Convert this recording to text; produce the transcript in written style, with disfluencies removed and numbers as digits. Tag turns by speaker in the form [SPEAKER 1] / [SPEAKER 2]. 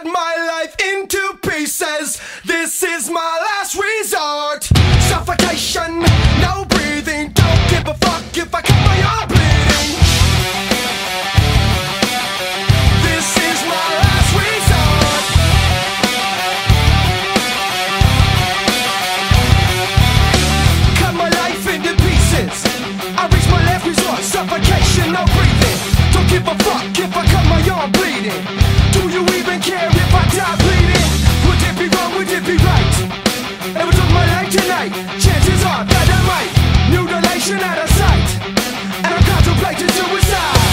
[SPEAKER 1] cut my life into pieces. This is my last resort. Suffocation, no breathing. Don't give a fuck if I cut my arm bleeding. This is my last resort. Cut my life into pieces. I reach my last resort. Suffocation, no breathing. Don't give a fuck if I cut my arm bleeding. Do you even care if I die bleeding? Would it be wrong, would it be right? If I took my life tonight, chances are that I might. Mutilation out of sight, and I'm contemplating suicide.